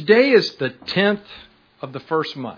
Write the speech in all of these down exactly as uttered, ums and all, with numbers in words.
Today is the tenth of the first month.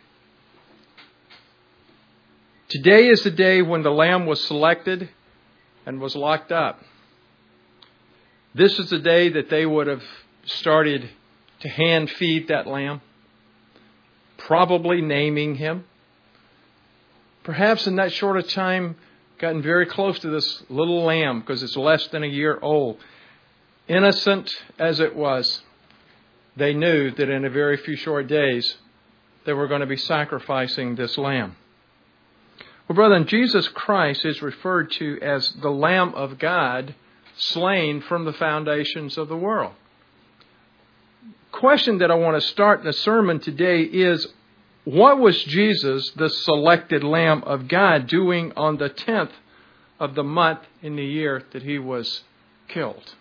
Today is the day when the lamb was selected and was locked up. This is the day that they would have started to hand feed that lamb, probably naming him. Perhaps in that short of time, gotten very close to this little lamb because it's less than a year old. Innocent as it was, they knew that in a very few short days, they were going to be sacrificing this lamb. Well, brethren, Jesus Christ is referred to as the Lamb of God, slain from the foundations of the world. Question that I want to start the sermon today is, what was Jesus, the selected Lamb of God, doing on the tenth of the month in the year that he was killed?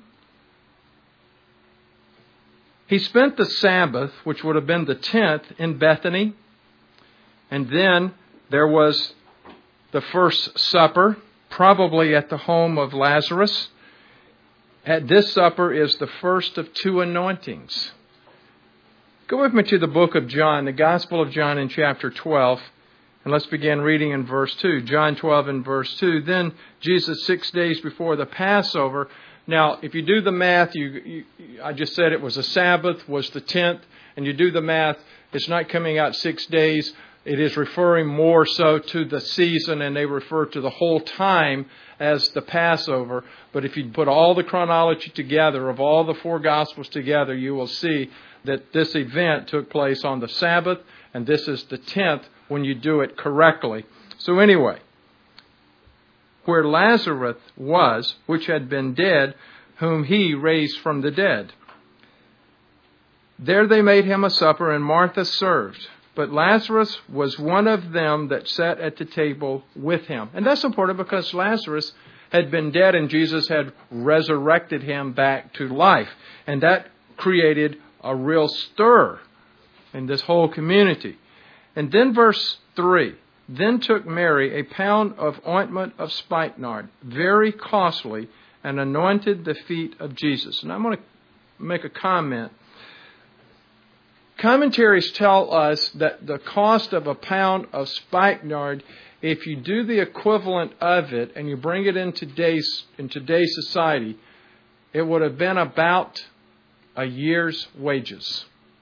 He spent the Sabbath, which would have been the tenth, in Bethany. And then there was the first supper, probably at the home of Lazarus. At this supper is the first of two anointings. Go with me to the book of John, the Gospel of John in chapter twelve. And let's begin reading in verse two. John twelve and verse two. Then Jesus, six days before the Passover. Now, if you do the math, you, you, I just said it was a Sabbath, was the tenth. And you do the math, it's not coming out six days. It is referring more so to the season, and they refer to the whole time as the Passover. But if you put all the chronology together of all the four Gospels together, you will see that this event took place on the Sabbath, and this is the tenth when you do it correctly. So anyway, where Lazarus was, which had been dead, whom he raised from the dead. There they made him a supper, and Martha served. But Lazarus was one of them that sat at the table with him. And that's important because Lazarus had been dead and Jesus had resurrected him back to life. And that created a real stir in this whole community. And then verse three. Then took Mary a pound of ointment of spikenard, very costly, and anointed the feet of Jesus. And I'm going to make a comment. Commentaries tell us that the cost of a pound of spikenard, if you do the equivalent of it and you bring it in today's, in today's society, it would have been about a year's wages.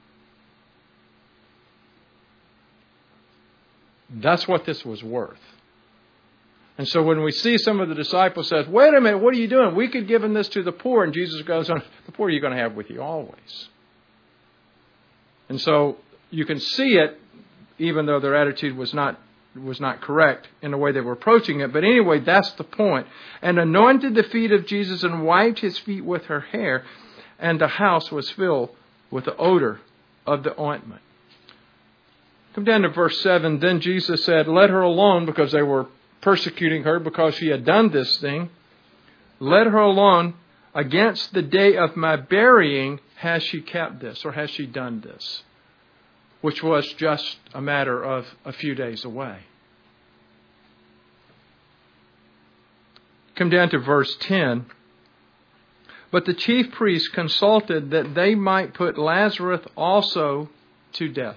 That's what this was worth. And so when we see some of the disciples says, wait a minute, what are you doing? We could give this to the poor. And Jesus goes on, the poor you're going to have with you always. And so you can see it, even though their attitude was not was not correct in the way they were approaching it. But anyway, that's the point. And anointed the feet of Jesus and wiped his feet with her hair. And the house was filled with the odor of the ointment. Come down to verse seven. Then Jesus said, let her alone, because they were persecuting her because she had done this thing. Let her alone. Against the day of my burying has she kept this, or has she done this? Which was just a matter of a few days away. Come down to verse ten. But the chief priests consulted that they might put Lazarus also to death.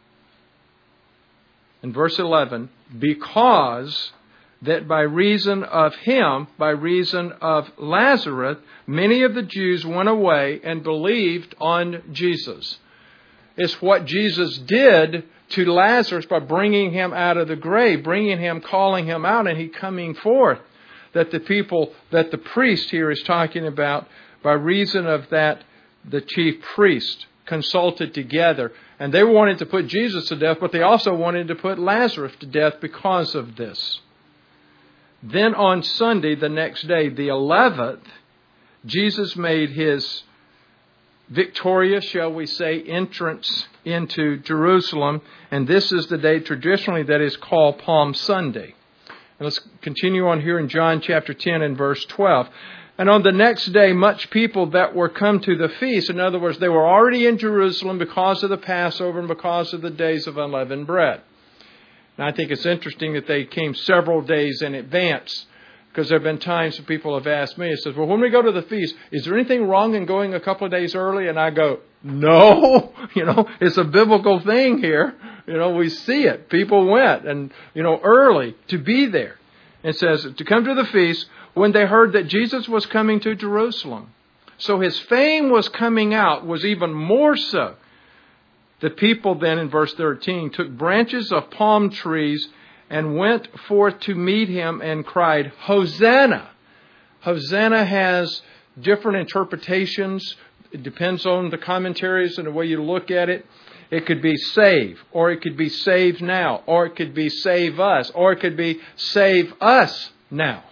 In verse eleven, because that by reason of him, by reason of Lazarus, many of the Jews went away and believed on Jesus. It's what Jesus did to Lazarus by bringing him out of the grave, bringing him, calling him out, and he coming forth. That the people, that the priest here is talking about, by reason of that, the chief priest consulted together. And they wanted to put Jesus to death, but they also wanted to put Lazarus to death because of this. Then on Sunday, the next day, the eleventh, Jesus made his victorious, shall we say, entrance into Jerusalem. And this is the day traditionally that is called Palm Sunday. And let's continue on here in John chapter ten and verse twelve. And on the next day, much people that were come to the feast, in other words, they were already in Jerusalem because of the Passover and because of the days of unleavened bread. And I think it's interesting that they came several days in advance, Because there have been times when people have asked me, it says, well, when we go to the feast, is there anything wrong in going a couple of days early? And I go, no, you know, it's a biblical thing here. You know, we see it. People went and, you know, early to be there. It says to come to the feast when they heard that Jesus was coming to Jerusalem. So his fame was coming out, was even more so. The people then in verse thirteen took branches of palm trees and went forth to meet him and cried, Hosanna! Hosanna has different interpretations. It depends on the commentaries and the way you look at it. It could be save, or it could be save now, or it could be save us, or it could be save us now.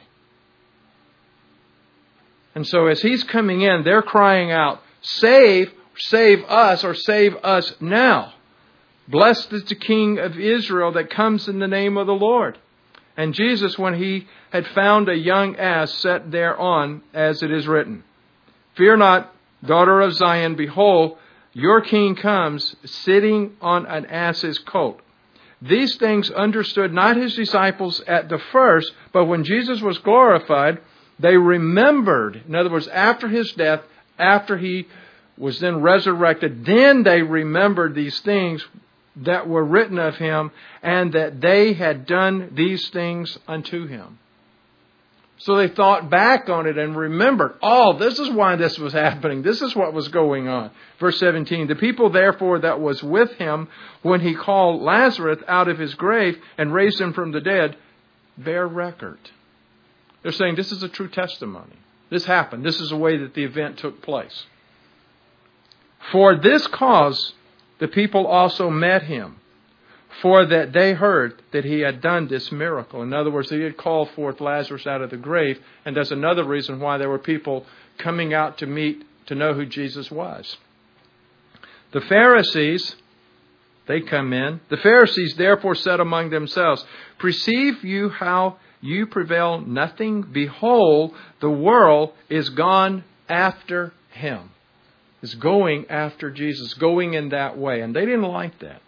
And so as he's coming in, they're crying out, save, save us, or save us now. Blessed is the King of Israel that comes in the name of the Lord. And Jesus, when he had found a young ass, sat thereon, as it is written, Fear not, daughter of Zion, behold, your king comes, sitting on an ass's coat. These things understood not his disciples at the first, but when Jesus was glorified, they remembered. In other words, after his death, after he was then resurrected, then they remembered these things that were written of him, and that they had done these things unto him. So they thought back on it and remembered, oh, this is why this was happening. This is what was going on. Verse seventeen, the people therefore that was with him when he called Lazarus out of his grave and raised him from the dead, bear record. They're saying this is a true testimony. This happened. This is the way that the event took place. For this cause the people also met him, for that they heard that he had done this miracle. In other words, he had called forth Lazarus out of the grave. And that's another reason why there were people coming out to meet, to know who Jesus was. The Pharisees, they come in. The Pharisees therefore said among themselves, Perceive you how you prevail nothing? Behold, the world is gone after him. Is going after Jesus, going in that way. And they didn't like that.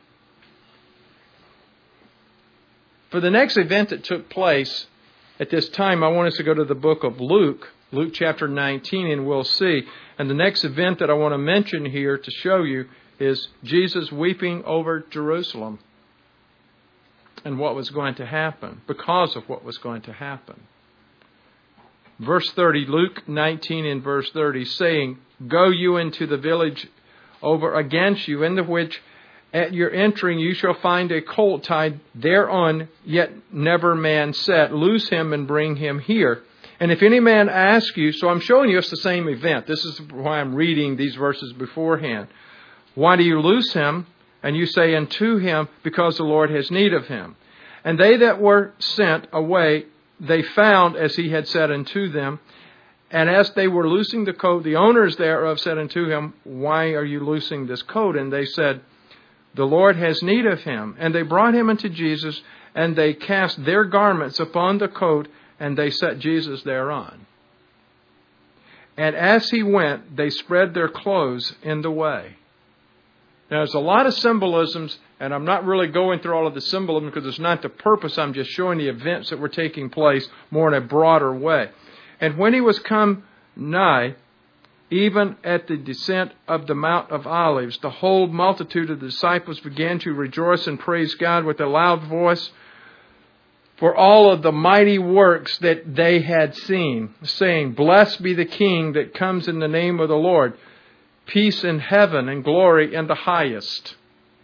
For the next event that took place at this time, I want us to go to the book of Luke, Luke chapter nineteen, and we'll see. And the next event that I want to mention here to show you is Jesus weeping over Jerusalem and what was going to happen because of what was going to happen. Verse thirty, Luke nineteen and verse thirty, saying, Go you into the village over against you, in the which at your entering you shall find a colt tied thereon, yet never man set. Loose him and bring him here. And if any man ask you, so I'm showing you it's the same event. This is why I'm reading these verses beforehand. Why do you loose him? And you say unto him, Because the Lord has need of him. And they that were sent away, they found as he had said unto them. And as they were loosing the coat, the owners thereof said unto him, Why are you loosing this coat? And they said, The Lord has need of him. And they brought him unto Jesus, and they cast their garments upon the coat, and they set Jesus thereon. And as he went, they spread their clothes in the way. Now, there's a lot of symbolisms, and I'm not really going through all of the symbolism because it's not the purpose. I'm just showing the events that were taking place more in a broader way. And when he was come nigh, even at the descent of the Mount of Olives, the whole multitude of the disciples began to rejoice and praise God with a loud voice for all of the mighty works that they had seen, saying, Blessed be the King that comes in the name of the Lord. Peace in heaven and glory in the highest.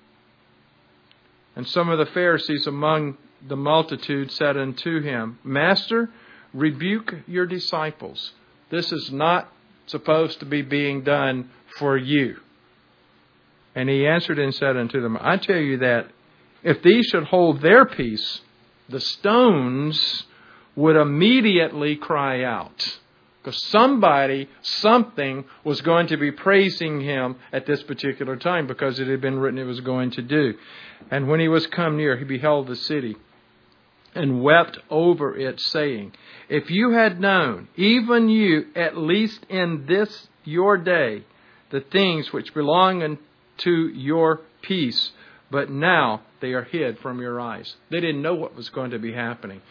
And some of the Pharisees among the multitude said unto him, Master, rebuke your disciples. This is not supposed to be being done for you. And he answered and said unto them, I tell you that if these should hold their peace, the stones would immediately cry out. Because somebody, something was going to be praising him at this particular time because it had been written it was going to do. And when he was come near, he beheld the city and wept over it, saying, If you had known, even you, at least in this your day, the things which belong unto your peace, but now they are hid from your eyes. They didn't know what was going to be happening.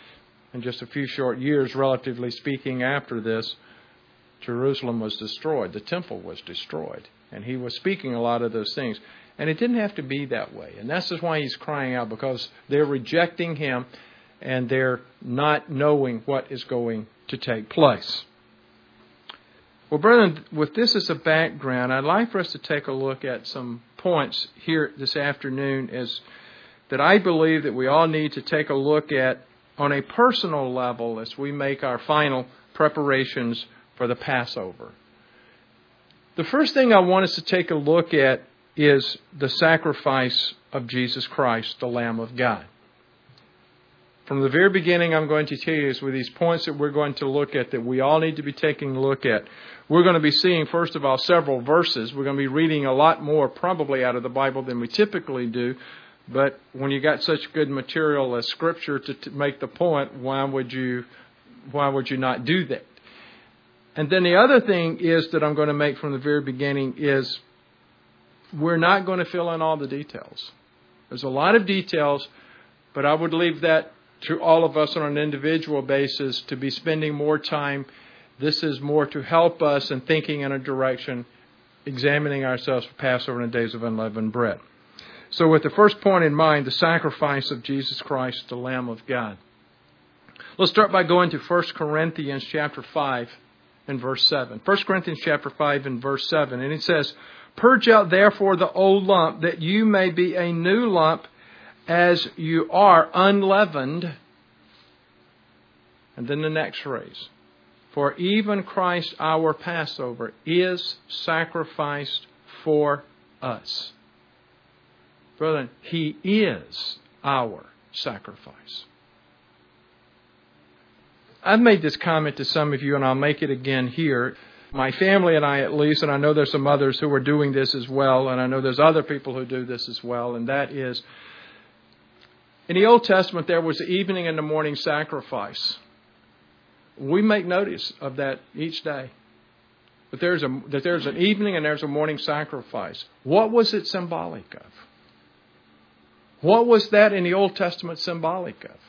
And just a few short years, relatively speaking, after this, Jerusalem was destroyed. The temple was destroyed. And he was speaking a lot of those things. And it didn't have to be that way. And that's just why he's crying out, because they're rejecting him and they're not knowing what is going to take place. Well, brethren, with this as a background, I'd like for us to take a look at some points here this afternoon as that I believe that we all need to take a look at on a personal level as we make our final preparations for the Passover. The first thing I want us to take a look at is the sacrifice of Jesus Christ, the Lamb of God. From the very beginning, I'm going to tell you is with these points that we're going to look at that we all need to be taking a look at. We're going to be seeing, first of all, several verses. We're going to be reading a lot more probably out of the Bible than we typically do. But when you got such good material as Scripture to, to make the point, why would you, why would you not do that? And then the other thing is that I'm going to make from the very beginning is we're not going to fill in all the details. There's a lot of details, but I would leave that to all of us on an individual basis to be spending more time. This is more to help us in thinking in a direction, examining ourselves for Passover and the days of unleavened bread. So with the first point in mind, the sacrifice of Jesus Christ, the Lamb of God. Let's start by going to First Corinthians chapter five and verse seven. First Corinthians chapter five and verse seven. And it says, "Purge out therefore the old lump, that you may be a new lump, as you are unleavened." And then the next phrase, "For even Christ our Passover is sacrificed for us." Brethren, He is our sacrifice. I've made this comment to some of you, and I'll make it again here. My family and I, at least, and I know there's some others who are doing this as well, and I know there's other people who do this as well, and that is, in the Old Testament, there was the evening and the morning sacrifice. We make notice of that each day. But there's a that there's an evening and there's a morning sacrifice. What was it symbolic of? What was that in the Old Testament symbolic of?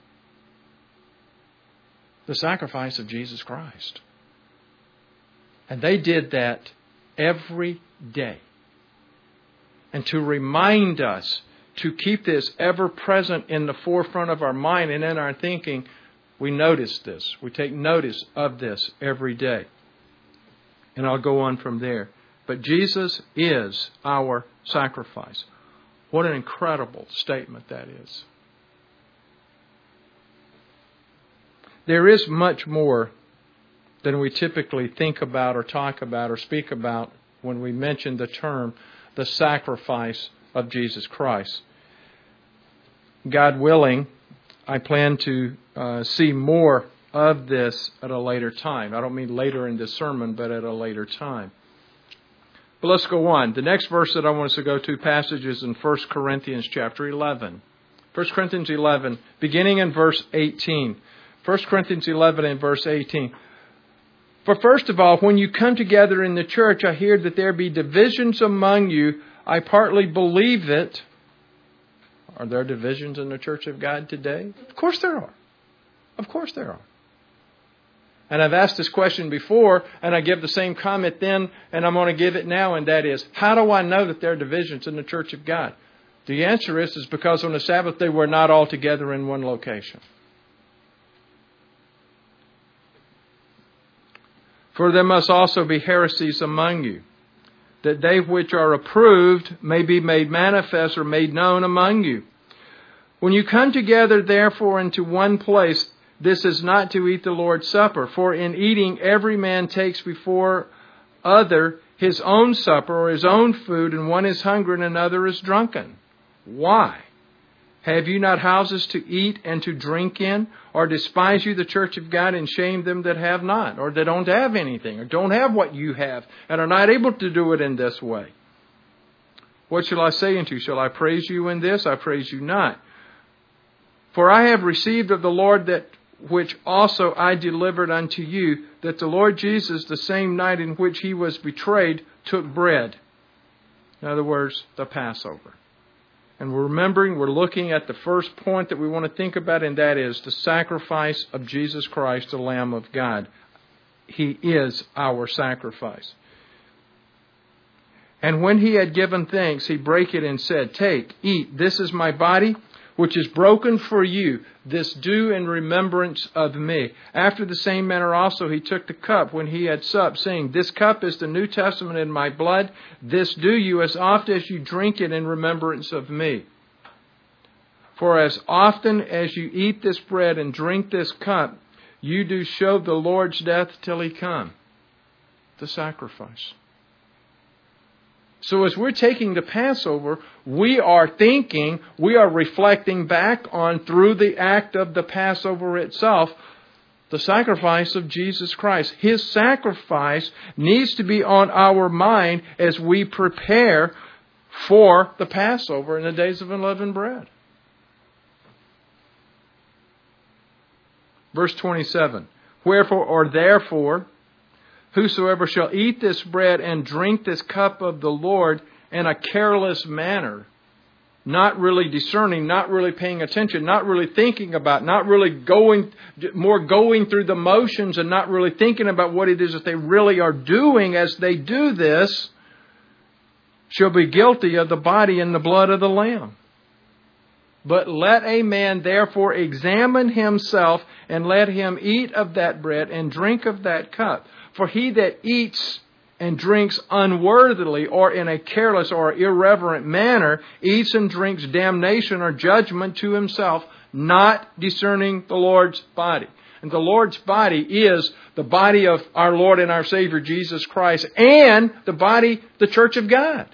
The sacrifice of Jesus Christ. And they did that every day. And to remind us to keep this ever present in the forefront of our mind and in our thinking, we notice this. We take notice of this every day. And I'll go on from there. But Jesus is our sacrifice. What an incredible statement that is. There is much more than we typically think about or talk about or speak about when we mention the term, the sacrifice of Jesus Christ. God willing, I plan to uh, see more of this at a later time. I don't mean later in this sermon, but at a later time. But let's go on. The next verse that I want us to go to, passage is in First Corinthians chapter eleven. First Corinthians eleven, beginning in verse eighteen. First Corinthians eleven and verse eighteen. "For first of all, when you come together in the church, I hear that there be divisions among you. I partly believe it." Are there divisions in the Church of God today? Of course there are. Of course there are. And I've asked this question before, and I give the same comment then, and I'm going to give it now, and that is, how do I know that there are divisions in the Church of God? The answer is, is because on the Sabbath they were not all together in one location. "For there must also be heresies among you, that they which are approved may be made manifest or made known among you. When you come together, therefore, into one place, this is not to eat the Lord's Supper. For in eating, every man takes before other his own supper or his own food, and one is hungry and another is drunken. Why? Have you not houses to eat and to drink in? Or despise you the church of God and shame them that have not, or that don't have anything, or don't have what you have, and are not able to do it in this way? What shall I say unto you? Shall I praise you in this? I praise you not. For I have received of the Lord that which also I delivered unto you, that the Lord Jesus, the same night in which he was betrayed, took bread." In other words, the Passover. And we're remembering, we're looking at the first point that we want to think about, and that is the sacrifice of Jesus Christ, the Lamb of God. He is our sacrifice. And when he had given thanks, he brake it and said, "Take, eat, this is my body, which is broken for you. This do in remembrance of me." After the same manner also he took the cup when he had supped, saying, "This cup is the New Testament in my blood. This do you as oft as you drink it in remembrance of me. For as often as you eat this bread and drink this cup, you do show the Lord's death till he come." The sacrifice. So as we're taking the Passover, we are thinking, we are reflecting back on, through the act of the Passover itself, the sacrifice of Jesus Christ. His sacrifice needs to be on our mind as we prepare for the Passover in the days of unleavened bread. Verse twenty-seven. Wherefore, or therefore, whosoever shall eat this bread and drink this cup of the Lord in a careless manner, not really discerning, not really paying attention, not really thinking about, not really going, more going through the motions and not really thinking about what it is that they really are doing as they do this, shall be guilty of the body and the blood of the Lamb. But let a man therefore examine himself, and let him eat of that bread and drink of that cup. For he that eats and drinks unworthily or in a careless or irreverent manner eats and drinks damnation or judgment to himself, not discerning the Lord's body. And the Lord's body is the body of our Lord and our Savior Jesus Christ, and the body, the church of God.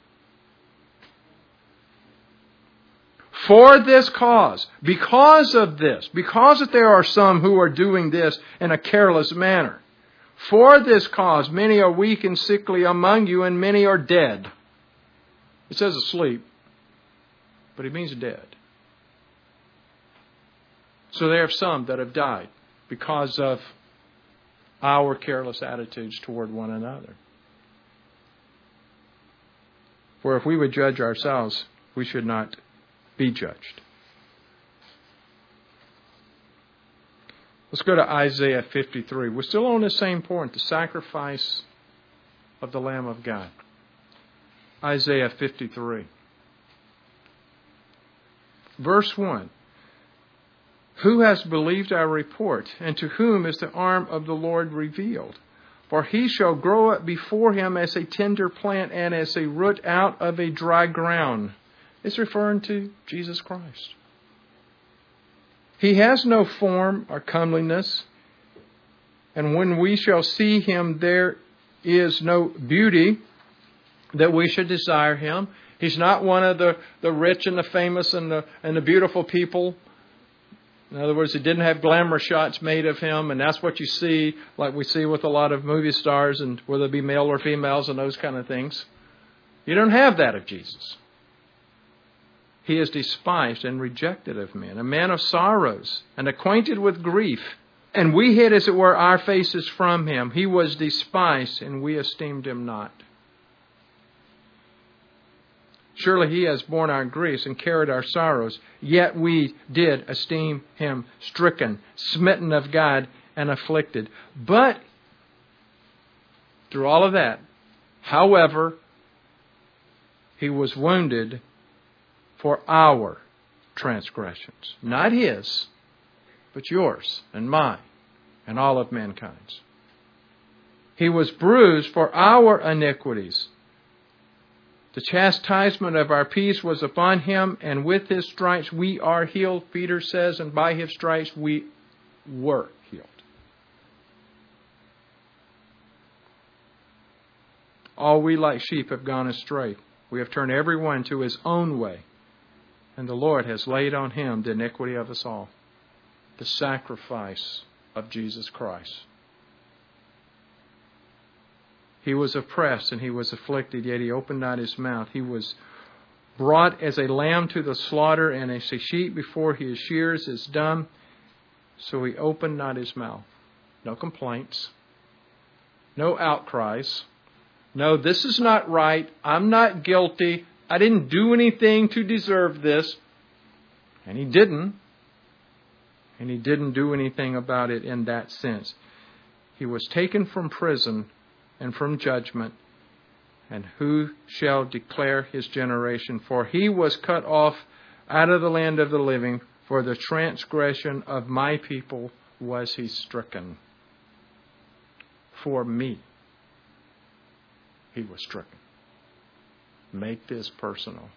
For this cause, because of this, because that there are some who are doing this in a careless manner, for this cause many are weak and sickly among you, and many are dead. It says asleep, but it means dead. So there are some that have died because of our careless attitudes toward one another. For if we would judge ourselves, we should not be judged. Let's go to Isaiah fifty-three. We're still on the same point, the sacrifice of the Lamb of God. Isaiah fifty-three. Verse one. Who has believed our report, and to whom is the arm of the Lord revealed? For he shall grow up before him as a tender plant and as a root out of a dry ground. It's referring to Jesus Christ. He has no form or comeliness, and when we shall see him, there is no beauty that we should desire him. He's not one of the, the rich and the famous and the and the beautiful people. In other words, he didn't have glamour shots made of him, and that's what you see, like we see with a lot of movie stars, and whether it be male or females and those kind of things. You don't have that of Jesus. He is despised and rejected of men, a man of sorrows and acquainted with grief. And we hid, as it were, our faces from him. He was despised, and we esteemed him not. Surely he has borne our griefs and carried our sorrows, yet we did esteem him stricken, smitten of God, and afflicted. But through all of that, however, he was wounded for our transgressions. Not his, but yours and mine and all of mankind's. He was bruised for our iniquities. The chastisement of our peace was upon him, and with his stripes we are healed, Peter says, and by his stripes we were healed. All we like sheep have gone astray. We have turned every one to his own way, and the Lord has laid on him the iniquity of us all. The sacrifice of Jesus Christ. He was oppressed and he was afflicted, yet he opened not his mouth. He was brought as a lamb to the slaughter, and as a sheep before his shears is dumb, so he opened not his mouth. No complaints. No outcries. No, this is not right. I'm not guilty. I didn't do anything to deserve this. And he didn't. And he didn't do anything about it in that sense. He was taken from prison and from judgment. And who shall declare his generation? For he was cut off out of the land of the living. For the transgression of my people was he stricken. For me, he was stricken. Make this personal.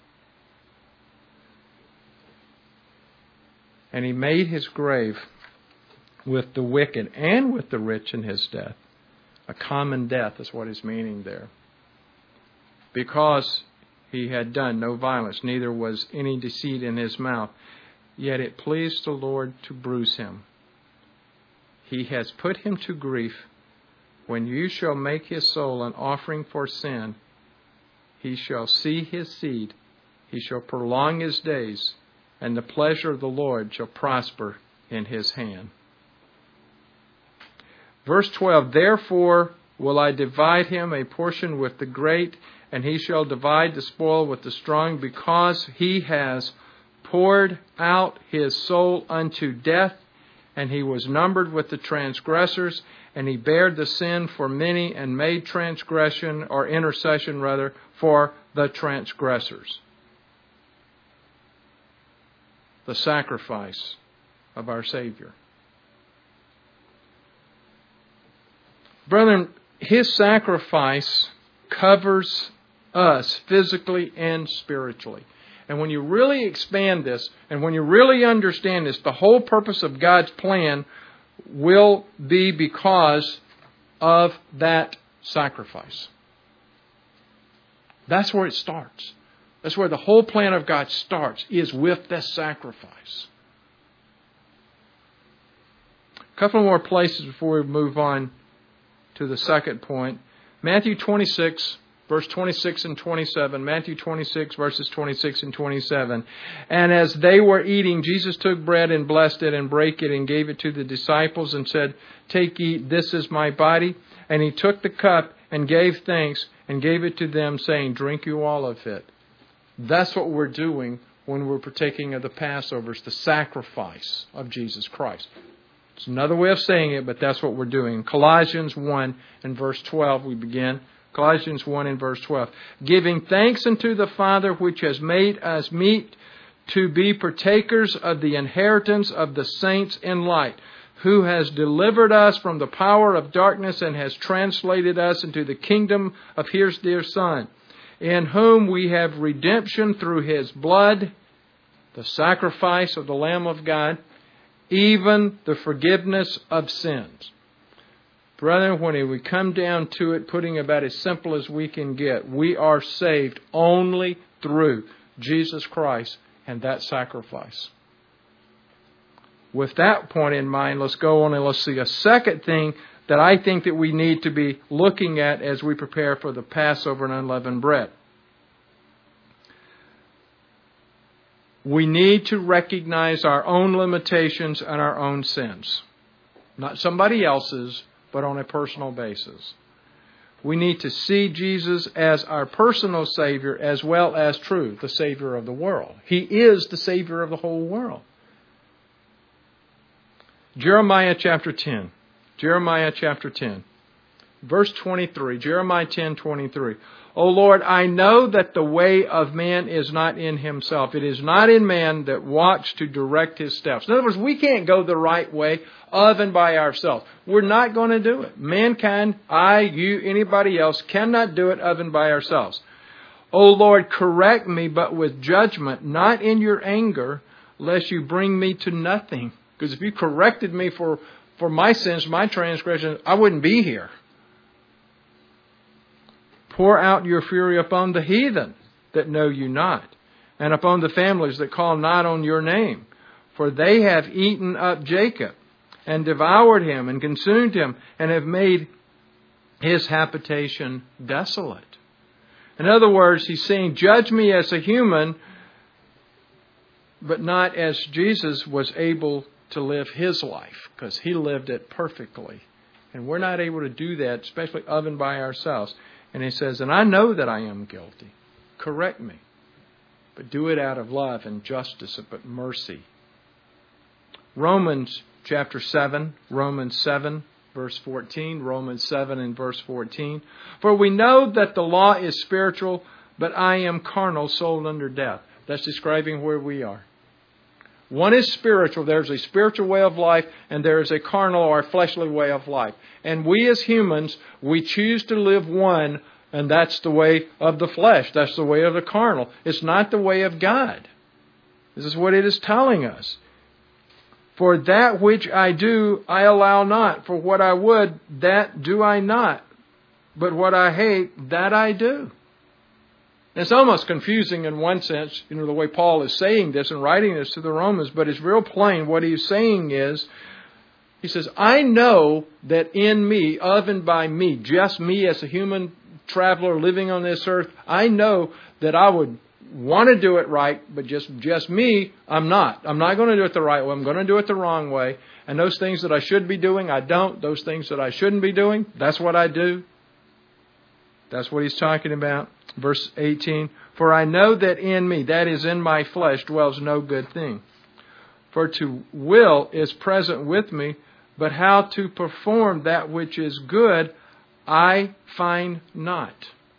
And he made his grave with the wicked and with the rich in his death. A common death is what he's meaning there. Because he had done no violence, neither was any deceit in his mouth. Yet it pleased the Lord to bruise him. He has put him to grief. When you shall make his soul an offering for sin, he shall see his seed. He shall prolong his days, and the pleasure of the Lord shall prosper in his hand. Verse twelve, therefore will I divide him a portion with the great, and he shall divide the spoil with the strong, because he has poured out his soul unto death, and he was numbered with the transgressors, and he bared the sin for many, and made transgression, or intercession rather, for the transgressors. The sacrifice of our Savior. Brethren, his sacrifice covers us physically and spiritually. And when you really expand this, and when you really understand this, the whole purpose of God's plan will be because of that sacrifice. That's where it starts. That's where the whole plan of God starts, is with this sacrifice. A couple more places before we move on to the second point. Matthew twenty-six, verse twenty-six and twenty-seven. Matthew twenty-six, verses twenty-six and twenty-seven. And as they were eating, Jesus took bread and blessed it and brake it and gave it to the disciples and said, take, eat, this is my body. And he took the cup and gave thanks and gave it to them, saying, drink you all of it. That's what we're doing when we're partaking of the Passover. It's the sacrifice of Jesus Christ. It's another way of saying it, but that's what we're doing. Colossians one and verse twelve we begin. Colossians one and verse twelve. Giving thanks unto the Father which has made us meet to be partakers of the inheritance of the saints in light, who has delivered us from the power of darkness and has translated us into the kingdom of His dear Son, in whom we have redemption through His blood, the sacrifice of the Lamb of God, even the forgiveness of sins. Brethren, when we come down to it, putting about as simple as we can get, we are saved only through Jesus Christ and that sacrifice. With that point in mind, let's go on and let's see a second thing that I think that we need to be looking at as we prepare for the Passover and unleavened bread. We need to recognize our own limitations and our own sins. Not somebody else's, but on a personal basis. We need to see Jesus as our personal Savior as well as true, the Savior of the world. He is the Savior of the whole world. Jeremiah chapter ten. Jeremiah chapter ten. Verse twenty-three. Jeremiah ten twenty-three. O Lord, I know that the way of man is not in himself. It is not in man that walks to direct his steps. In other words, we can't go the right way of and by ourselves. We're not going to do it. Mankind, I, you, anybody else cannot do it of and by ourselves. O Lord, correct me, but with judgment, not in your anger, lest you bring me to nothing. Because if you corrected me for, for my sins, my transgressions, I wouldn't be here. Pour out your fury upon the heathen that know you not, and upon the families that call not on your name. For they have eaten up Jacob, and devoured him, and consumed him, and have made his habitation desolate. In other words, he's saying, judge me as a human, but not as Jesus was able to live his life, because he lived it perfectly. And we're not able to do that, especially of and by ourselves. And he says, and I know that I am guilty. Correct me. but do it out of love and justice, but mercy. Romans chapter seven, Romans seven, verse fourteen, Romans seven and verse fourteen. For we know that the law is spiritual, but I am carnal, sold under death. That's describing where we are. One is spiritual. There's a spiritual way of life, and there is a carnal or fleshly way of life. And we as humans, we choose to live one, and that's the way of the flesh. That's the way of the carnal. It's not the way of God. This is what it is telling us. For that which I do, I allow not. For what I would, that do I not. But what I hate, that I do. It's almost confusing in one sense, you know, the way Paul is saying this and writing this to the Romans, but it's real plain. What he's saying is, he says, I know that in me, of and by me, just me as a human traveler living on this earth, I know that I would want to do it right, but just, just me, I'm not. I'm not going to do it the right way. I'm going to do it the wrong way. And those things that I should be doing, I don't. Those things that I shouldn't be doing, that's what I do. That's what he's talking about. Verse eighteen, for I know that in me, that is in my flesh, dwells no good thing. For to will is present with me, but how to perform that which is good, I find not.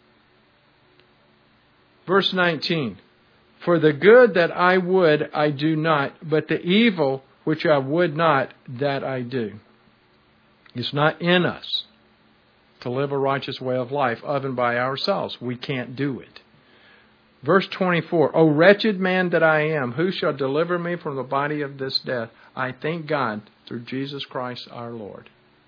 Verse nineteen, for the good that I would, I do not, but the evil which I would not, that I do. It's not in us to live a righteous way of life of and by ourselves. We can't do it. Verse twenty-four, O wretched man that I am, who shall deliver me from the body of this death? I thank God through Jesus Christ our Lord.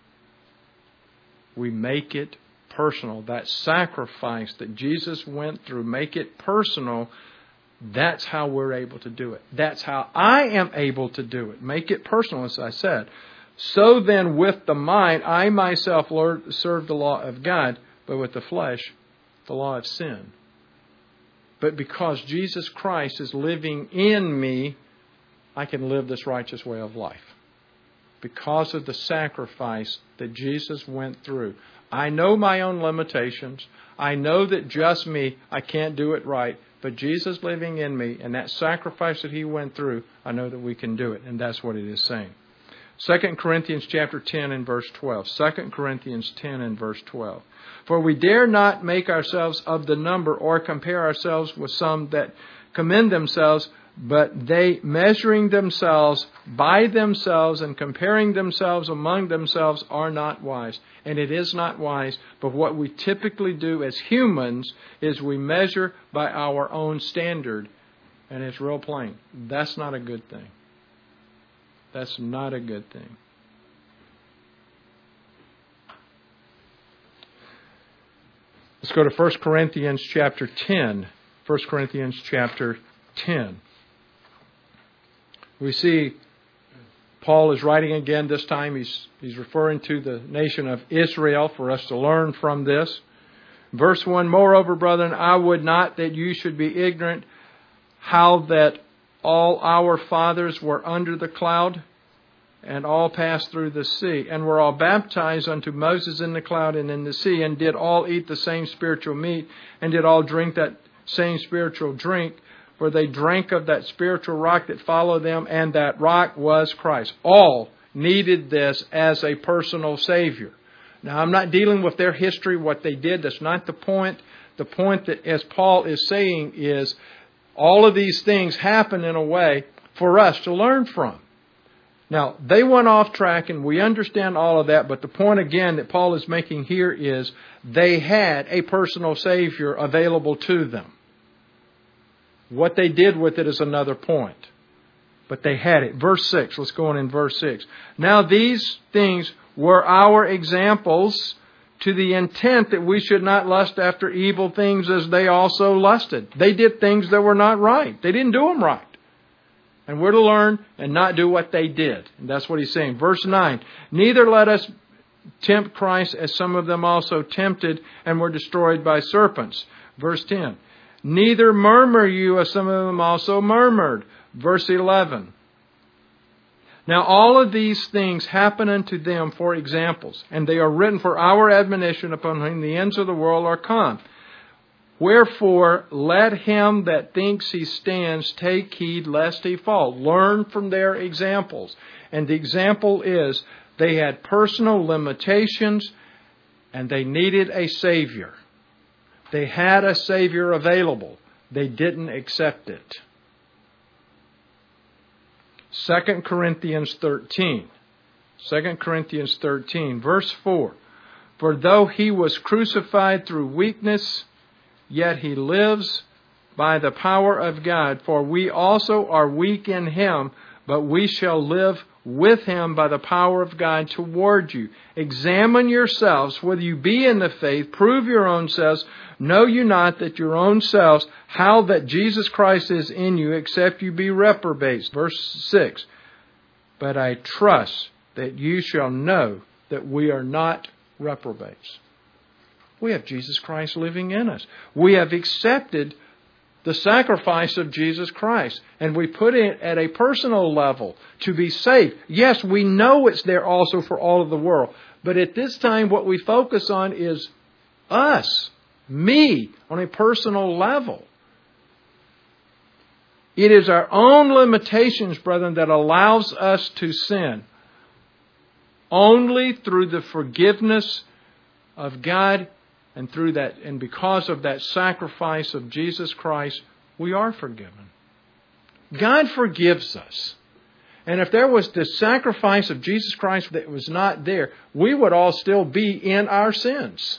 We make it personal. That sacrifice that Jesus went through, make it personal. That's how we're able to do it. That's how I am able to do it. Make it personal, as I said. So then with the mind, I myself Lord, serve the law of God, but with the flesh, the law of sin. But because Jesus Christ is living in me, I can live this righteous way of life. Because of the sacrifice that Jesus went through. I know my own limitations. I know that just me, I can't do it right. But Jesus living in me and that sacrifice that He went through, I know that we can do it. And that's what it is saying. Second Corinthians chapter ten and verse twelve. Second Corinthians ten and verse twelve. For we dare not make ourselves of the number or compare ourselves with some that commend themselves, but they measuring themselves by themselves and comparing themselves among themselves are not wise. And it is not wise, but what we typically do as humans is we measure by our own standard. And it's real plain. That's not a good thing. That's not a good thing. Let's go to First Corinthians chapter ten. First Corinthians chapter ten. We see Paul is writing again this time. He's, he's referring to the nation of Israel for us to learn from this. Verse one, moreover, brethren, I would not that you should be ignorant how that all our fathers were under the cloud, and all passed through the sea, and were all baptized unto Moses in the cloud and in the sea, and did all eat the same spiritual meat, and did all drink that same spiritual drink, for they drank of that spiritual rock that followed them, and that rock was Christ. All needed this as a personal Savior. Now, I'm not dealing with their history, what they did. That's not the point. The point that, as Paul is saying, is all of these things happen in a way for us to learn from. Now, they went off track, and we understand all of that, but the point again that Paul is making here is they had a personal Savior available to them. What they did with it is another point. But they had it. Verse six, let's go on in verse six. Now these things were our examples, to the intent that we should not lust after evil things as they also lusted. They did things that were not right. They didn't do them right. And we're to learn and not do what they did. And that's what he's saying. Verse nine, neither let us tempt Christ as some of them also tempted and were destroyed by serpents. Verse ten, neither murmur you as some of them also murmured. Verse eleven, now all of these things happen unto them for examples, and they are written for our admonition, upon whom the ends of the world are come. Wherefore, let him that thinks he stands take heed lest he fall. Learn from their examples. And the example is they had personal limitations and they needed a Savior. They had a Savior available. They didn't accept it. Second Corinthians thirteen. Second Corinthians thirteen, verse four. For though he was crucified through weakness, yet he lives by the power of God. For we also are weak in him, but we shall live with him by the power of God toward you. Examine yourselves, whether you be in the faith, prove your own selves. Know you not that your own selves, how that Jesus Christ is in you, except you be reprobates. Verse six. But I trust that you shall know that we are not reprobates. We have Jesus Christ living in us. We have accepted the sacrifice of Jesus Christ. And we put it at a personal level to be saved. Yes, we know it's there also for all of the world. But at this time, what we focus on is us, me, on a personal level. It is our own limitations, brethren, that allows us to sin. Only through the forgiveness of God and through that, and because of that sacrifice of Jesus Christ, we are forgiven. God forgives us. And if there was the sacrifice of Jesus Christ that was not there, we would all still be in our sins.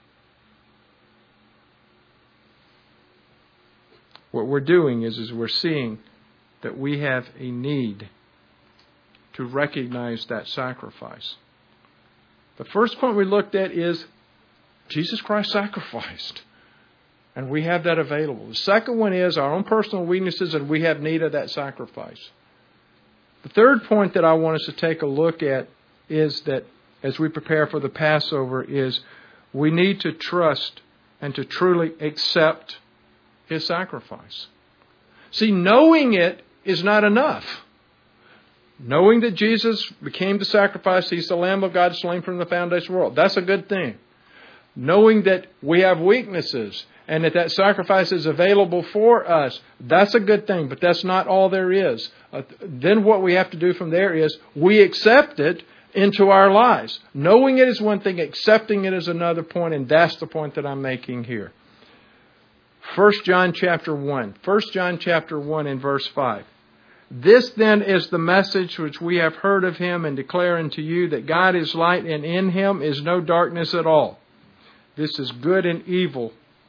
What we're doing is, is we're seeing that we have a need to recognize that sacrifice. The first point we looked at is Jesus Christ sacrificed. And we have that available. The second one is our own personal weaknesses, and we have need of that sacrifice. The third point that I want us to take a look at is that as we prepare for the Passover is we need to trust and to truly accept His sacrifice. See, knowing it is not enough. Knowing that Jesus became the sacrifice, He's the Lamb of God slain from the foundation of the world. That's a good thing. Knowing that we have weaknesses and that that sacrifice is available for us, that's a good thing, but that's not all there is. Uh, then what we have to do from there is we accept it into our lives. Knowing it is one thing, accepting it is another point, and that's the point that I'm making here. First John chapter one. First John chapter one and verse five. This then is the message which we have heard of Him and declare unto you, that God is light and in Him is no darkness at all. This is good and evil.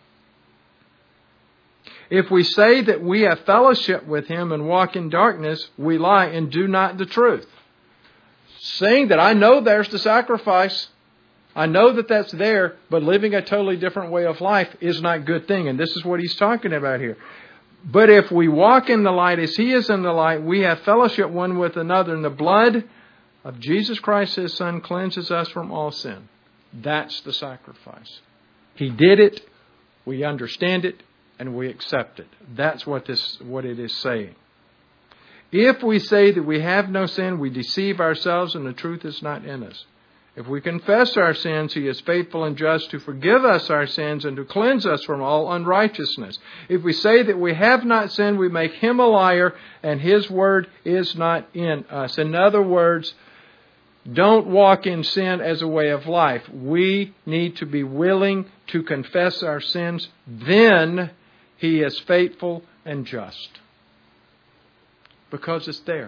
If we say that we have fellowship with Him and walk in darkness, we lie and do not the truth. Saying that I know there's the sacrifice, I know that that's there, but living a totally different way of life is not a good thing. And this is what he's talking about here. But if we walk in the light as He is in the light, we have fellowship one with another, and the blood of Jesus Christ, His Son, cleanses us from all sin. That's the sacrifice. He did it, we understand it, and we accept it. That's what this, what it is saying. If we say that we have no sin, we deceive ourselves and the truth is not in us. If we confess our sins, He is faithful and just to forgive us our sins and to cleanse us from all unrighteousness. If we say that we have not sinned, we make Him a liar and His word is not in us. In other words, don't walk in sin as a way of life. We need to be willing to confess our sins. Then He is faithful and just. Because it's there.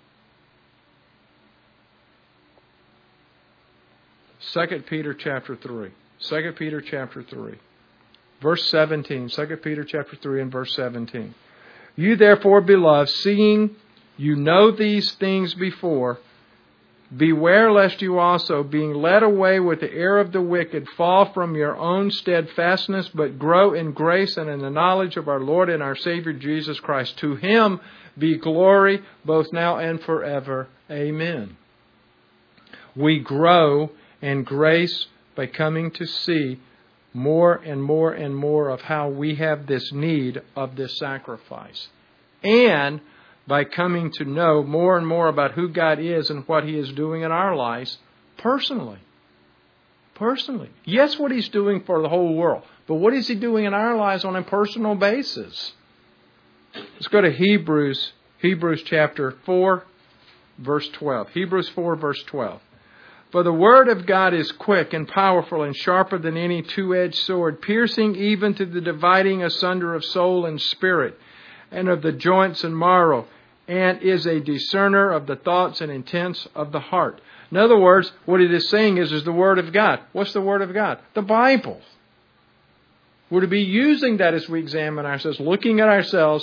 Second Peter chapter three. Second Peter chapter three. Verse seventeen. Second Peter chapter three and verse seventeen. You therefore, beloved, seeing you know these things before, beware lest you also, being led away with the error of the wicked, fall from your own steadfastness, but grow in grace and in the knowledge of our Lord and our Savior Jesus Christ. To Him be glory both now and forever. Amen. We grow in grace by coming to see more and more and more of how we have this need of this sacrifice. And by coming to know more and more about who God is and what He is doing in our lives personally. Personally. Yes, what He's doing for the whole world, But what is He doing in our lives on a personal basis? Let's go to Hebrews, Hebrews chapter four, verse twelve. Hebrews four, verse twelve. For the word of God is quick and powerful and sharper than any two-edged sword, piercing even to the dividing asunder of soul and spirit, and of the joints and marrow, and is a discerner of the thoughts and intents of the heart. In other words, what it is saying is, is the Word of God. What's the Word of God? The Bible. We're to be using that as we examine ourselves, looking at ourselves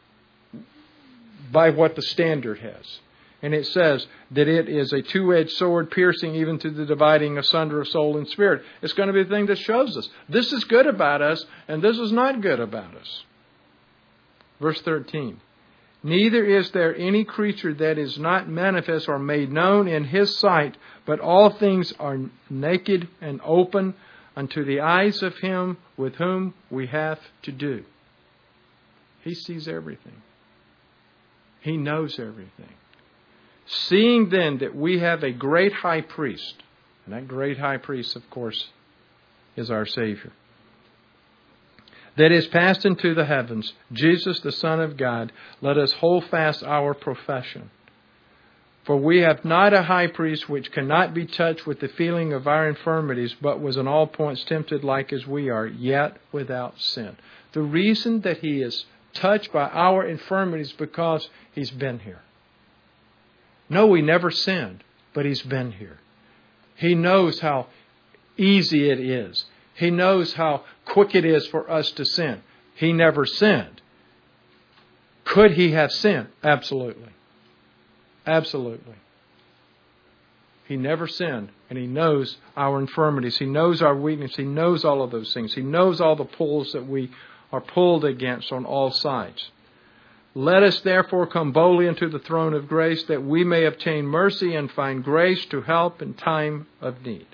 by what the standard has. And it says that it is a two-edged sword piercing even to the dividing asunder of soul and spirit. It's going to be the thing that shows us this is good about us and this is not good about us. Verse thirteen. Neither is there any creature that is not manifest or made known in His sight, but all things are naked and open unto the eyes of Him with whom we have to do. He sees everything. He knows everything. Seeing then that we have a great high priest, and that great high priest, of course, is our Savior, that is passed into the heavens, Jesus the Son of God, let us hold fast our profession. For we have not a high priest which cannot be touched with the feeling of our infirmities, but was in all points tempted like as we are, yet without sin. The reason that He is touched by our infirmities is because He's been here. No, He never sinned, but He's been here. He knows how easy it is. He knows how quick it is for us to sin. He never sinned. Could He have sinned? Absolutely. Absolutely. He never sinned, and He knows our infirmities. He knows our weakness. He knows all of those things. He knows all the pulls that we are pulled against on all sides. Let us therefore come boldly into the throne of grace, that we may obtain mercy and find grace to help in time of need.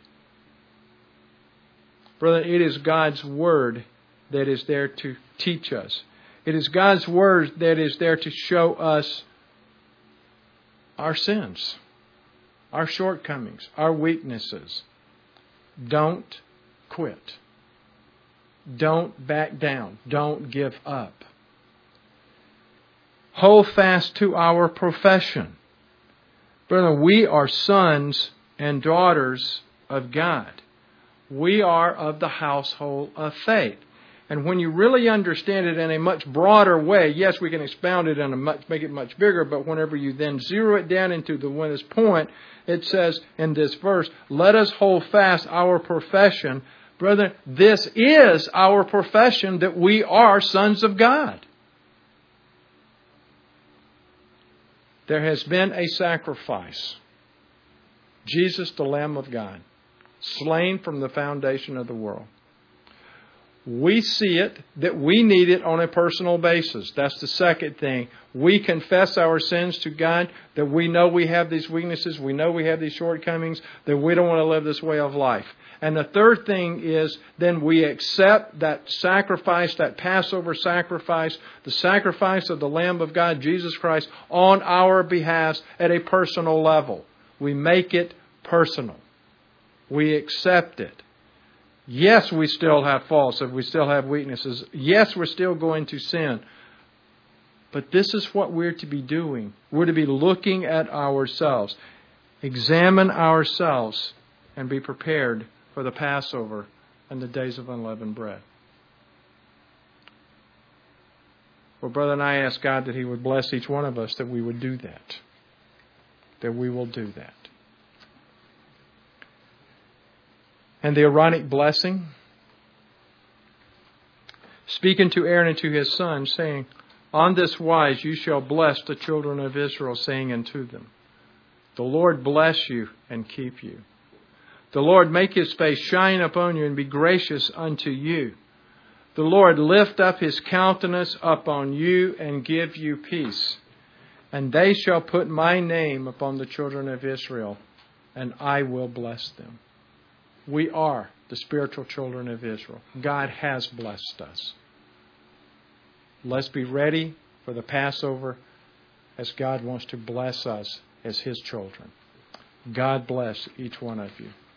Brother, it is God's Word that is there to teach us. It is God's Word that is there to show us our sins, our shortcomings, our weaknesses. Don't quit. Don't back down. Don't give up. Hold fast to our profession. Brother, we are sons and daughters of God. We are of the household of faith. And when you really understand it in a much broader way, yes, we can expound it and a much, make it much bigger, but whenever you then zero it down into the one point, it says in this verse, let us hold fast our profession. Brother, this is our profession, that we are sons of God. There has been a sacrifice. Jesus, the Lamb of God, slain from the foundation of the world. We see it, that we need it on a personal basis. That's the second thing. We confess our sins to God, that we know we have these weaknesses, we know we have these shortcomings, that we don't want to live this way of life. And the third thing is, then we accept that sacrifice, that Passover sacrifice, the sacrifice of the Lamb of God, Jesus Christ, on our behalf at a personal level. We make it personal. We accept it. Yes, we still have faults, and we still have weaknesses. Yes, we're still going to sin. But this is what we're to be doing. We're to be looking at ourselves. Examine ourselves and be prepared for the Passover and the days of unleavened bread. Well, brother, and I ask God that He would bless each one of us, that we would do that. That we will do that. And the Aaronic blessing, speaking to Aaron and to his sons, saying, on this wise you shall bless the children of Israel, saying unto them, the Lord bless you and keep you. The Lord make His face shine upon you and be gracious unto you. The Lord lift up His countenance upon you and give you peace. And they shall put my name upon the children of Israel, and I will bless them. We are the spiritual children of Israel. God has blessed us. Let's be ready for the Passover, as God wants to bless us as His children. God bless each one of you.